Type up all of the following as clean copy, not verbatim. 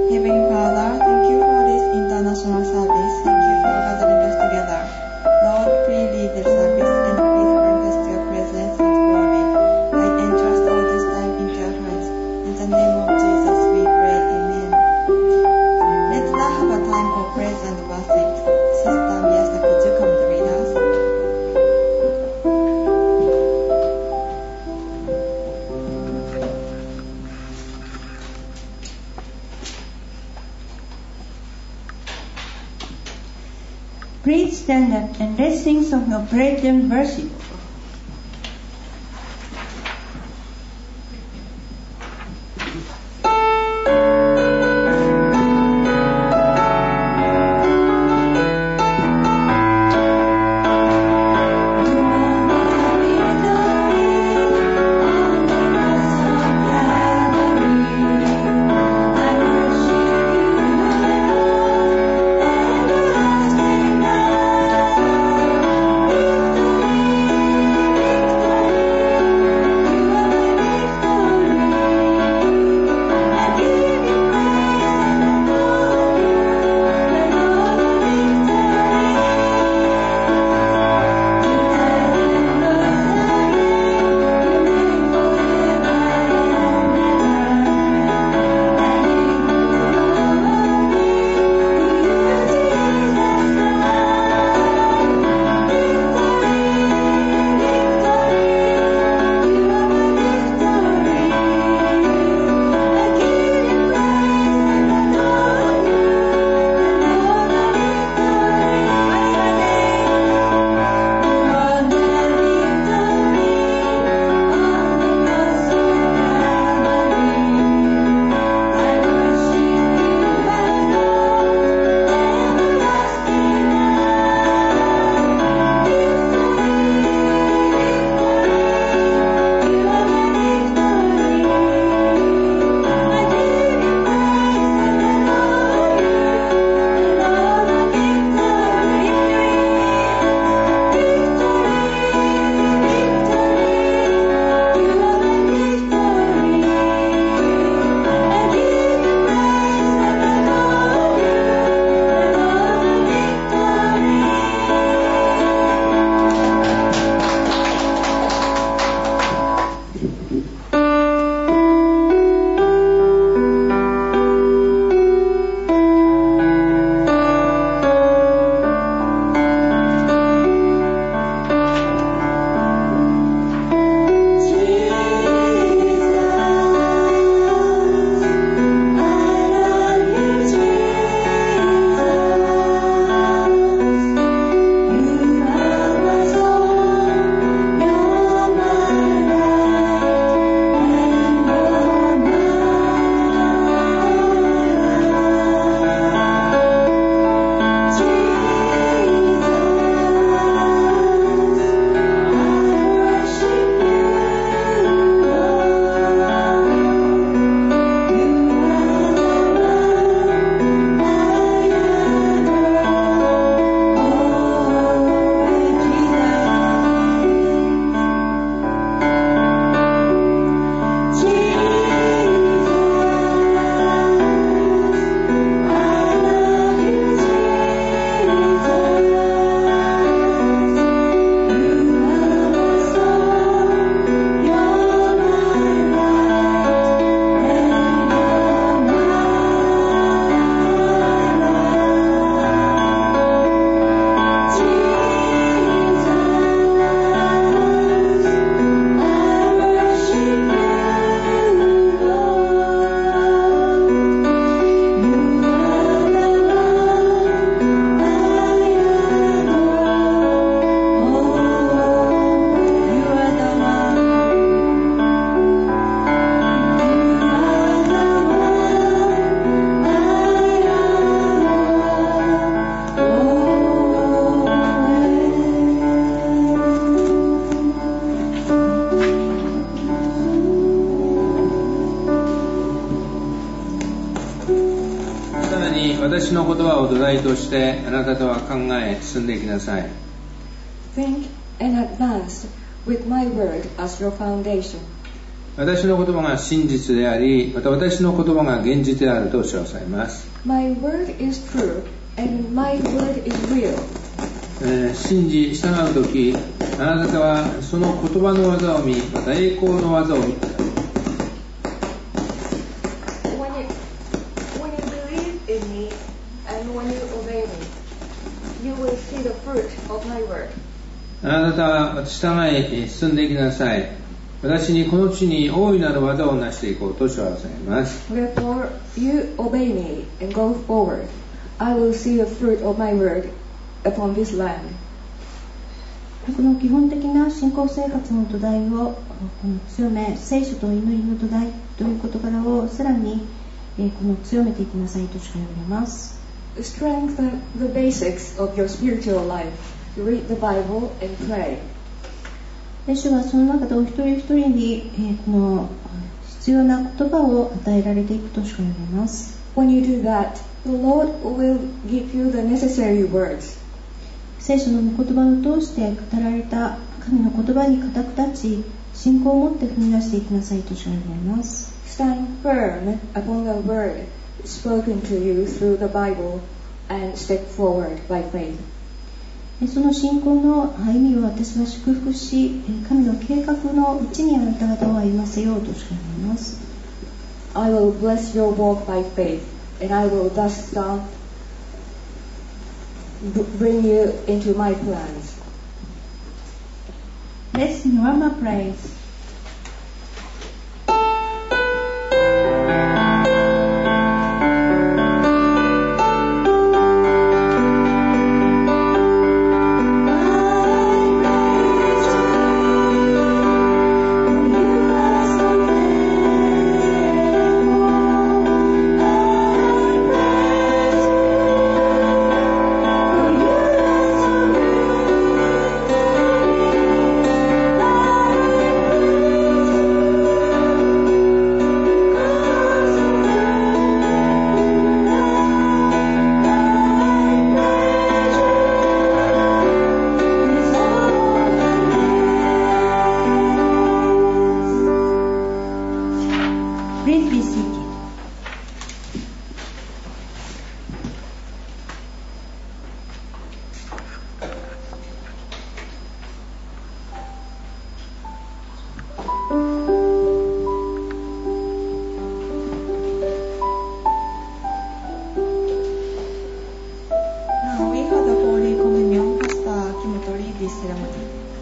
Heavenly Father, thank you for this international service. Thank you for gathering us together. Lord, please lead the service and please bring us to your presence and glory. I entrust all this time into your hands. In the name of Jesus we pray. Amen. Let's now have a time for praise and worship. Sister Miyasa, could you come to read us? Please stand up and let's sing song of praise and worship. 私の言葉を土台としてあなたとは考え進んでいきなさい。 Think and advance with my word as your foundation. 私の言葉が真実であり、また私の言葉が現実であると主はおっしゃいます。 My word is true, and my word is real. 信じ従うとき、あなた方はその言葉の技を見、また栄光の技を見た。 When you believe in me, and when you obey me, you will see the fruit of my word. あなた方は従い進んでいきなさい。私にこの地に大いなる技を成していこうと主はおっしゃいます。 Therefore, you obey me and go forward. I will see the fruit of my word upon this land. この基本的な信仰生活の土台を強め、聖書と祈りの土台という事柄をさらに強めていきなさいと主が言われます。 Strengthen the basics of your spiritual life. Read the Bible and pray. 主はその中でお一人一人に、この必要な言葉を与えられていくとしか言われます。 When you do that, the Lord will give you the necessary words. 聖書の御言葉を通して語られた神の言葉に固く立ち、信仰を持って踏み出していきなさいとしか言われます。 Stand firm upon the word spoken to you through the Bible and step forward by faith. その信仰の歩みを私は祝福し、神の計画のうちにあなた方を歩ませようとしか言います。 I will bless your walk by faith, and I will thus bring you into my plans. Let's sing one more praise. Please be seated. Now we have the Holy Communion. Pastor Kim to lead this ceremony.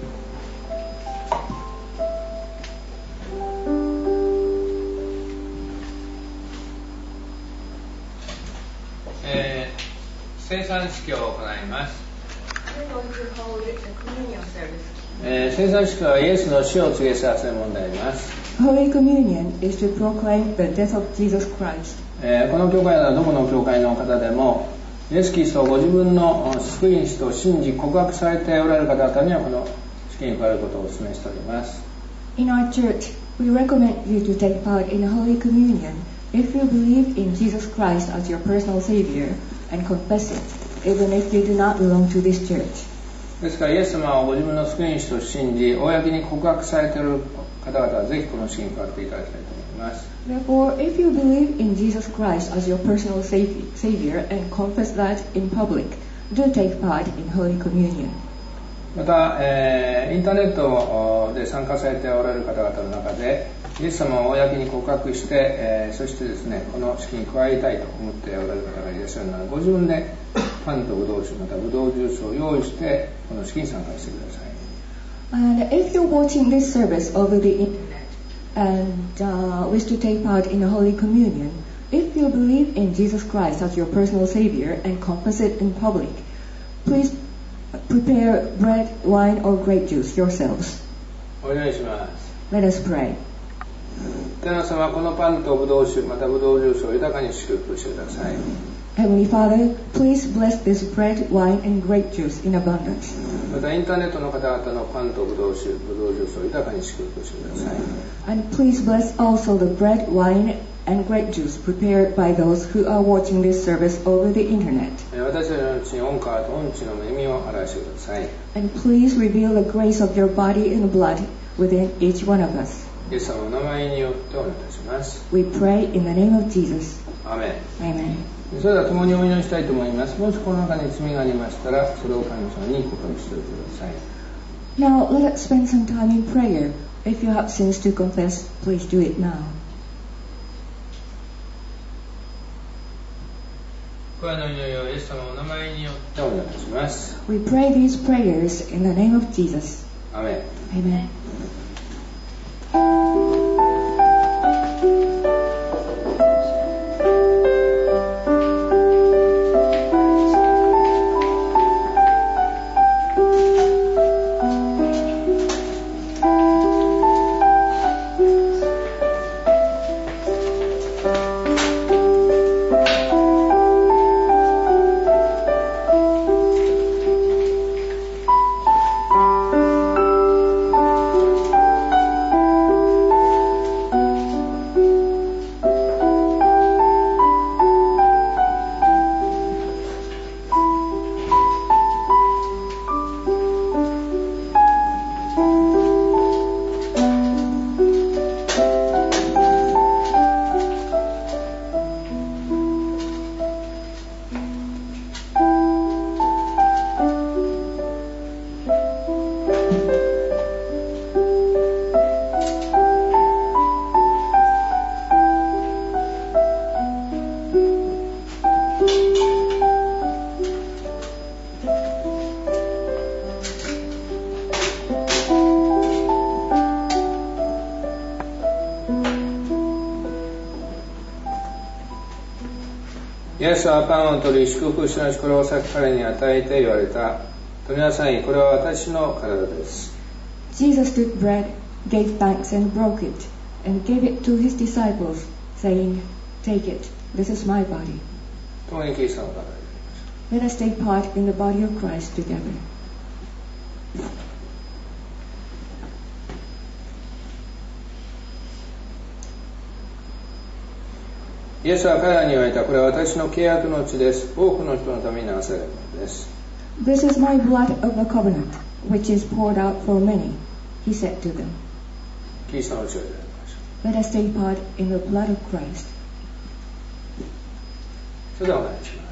聖餐式を行います。 We're going to hold a communion service. 聖餐式はイエスの死を告げさせるものであります。 Holy Communion is to proclaim the death of Jesus Christ. この教会ならどこの教会の方でもイエス・キリストをご自分の救い主と信じ告白されておられる方々にはこの式に加わることをお勧めしております。 In our church, we recommend you to take part in Holy Communion if you believe in Jesus Christ as your personal Savior and confess it, even if you do not belong to this church. ですからイエス様をご自分の救い主と信じ公に告白されている方々はぜひこの式に加わっていただきたいと思います。 Therefore, if you believe in Jesus Christ as your personal Savior and confess that in public, do take part in Holy Communion. また、インターネットで参加されておられる方々の中でイエス様を公に告白して、そしてですねこの式に加わりたいと思っておられる方がいらっしゃるならご自分でパンとブドウ酒またブドウジュースを用意してこの式に参加してください。 And if you're watching this service over the internet and wish to take part in a Holy Communion, if you believe in Jesus Christ as your personal Savior and confess it in public, please prepare bread, wine, or grape juice yourselves. お願いします。 Let us pray. 天の様、このパンとブドウ酒またブドウジュースを豊かに祝福してください。 Heavenly Father, please bless this bread, wine, and grape juice in abundance. またインターネットの方々のパンとブドウ酒ブドウジュースを豊かに祝福してください。 And please bless also the bread, wine, and grape juice prepared by those who are watching this service over the internet. 私たちのうちに御川と御地の恵みを表してください。 And please reveal the grace of your body and blood within each one of us. イエス様の名前によってお願いします。 We pray in the name of Jesus. アーメン。 Amen. それでは共にお祈りしたいと思います。もしこの中に罪がありましたら、それを神様に告白しておいてください。 Now let us spend some time in prayer. If you have sins to confess, please do it now. この祈りをイエス様の名前によってお願いします。 We pray these prayers in the name of Jesus. アーメン。 Amen. イエスはパンを取り祝福しなしこれを先彼に与えて言われた。取りなさい、これは私の体です。 Jesus took bread, gave thanks and broke it, and gave it to his disciples, saying, Take it, this is my body. 共にキリストの体で Let us take part in the body of Christ together. イエスは彼らに言われた。これは私の契約の血です。多くの人のために流されるものです。 This is my blood of the covenant, which is poured out for many, he said to them. キリストの血をいただきましょう。 Let us take part in the blood of Christ. それではお願いします。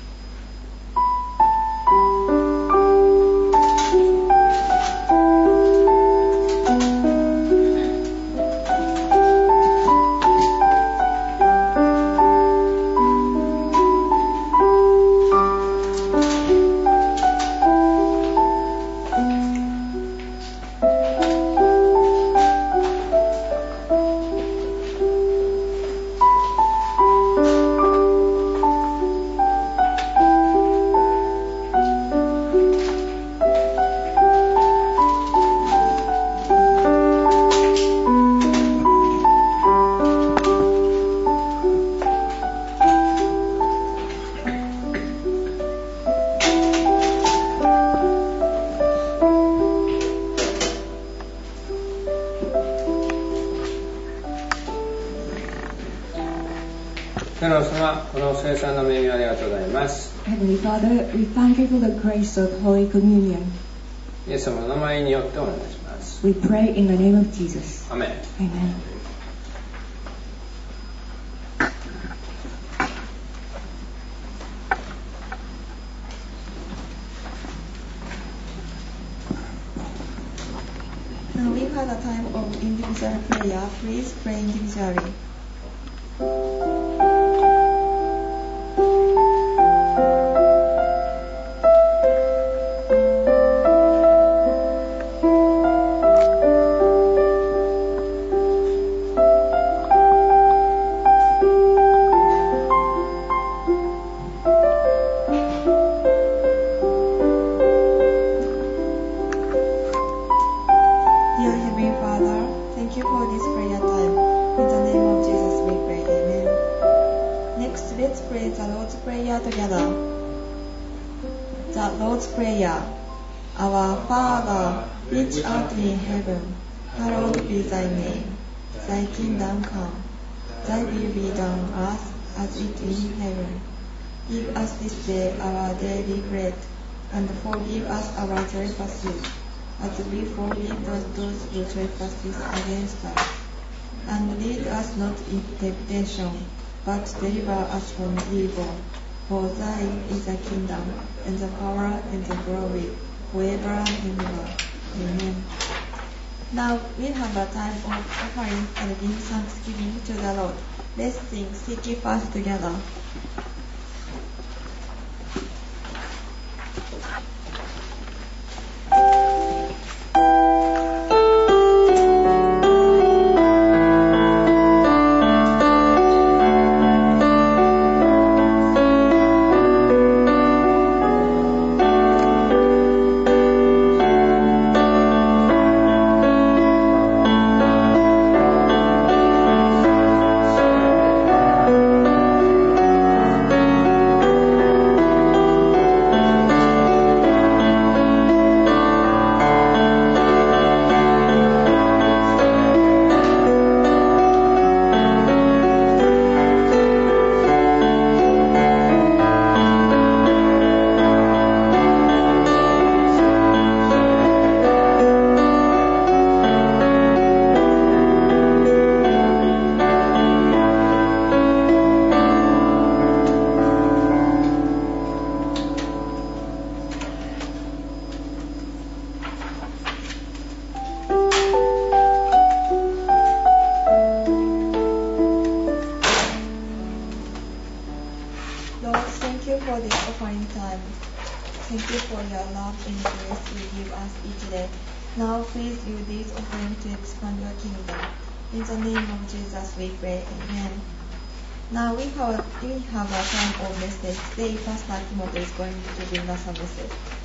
天の様、この聖餐の恵みありがとうございます。 Heavenly Father, we thank you for the grace of Holy Communion. イエス様の名前によってお願いします。 We pray in the name of Jesus. アメン。 Amen. Now we had a time of individual prayer. Please pray individually. Dear Heavenly Father, thank you for this prayer time. In the name of Jesus we pray. Amen. Next, let's pray the Lord's Prayer together. The Lord's Prayer. Our Father, which art in heaven, hallowed be thy name. Thy kingdom come. Thy will be done on earth as it is in heaven. Give us this day our daily bread, and forgive us our trespasses, as we forgive those who trespass against us. And lead us not into temptation, but deliver us from evil. For thine is the kingdom, and the power, and the glory, forever and ever. Amen. Now we have a time of offering and giving thanksgiving to the Lord. Let's sing Seek Ye First together. Lord, thank you for this offering time. Thank you for your love and grace you give us each day. Now please use this offering to expand your kingdom. In the name of Jesus we pray. Amen. Now we have a time of message. Today Pastor Timothy is going to bring us a message.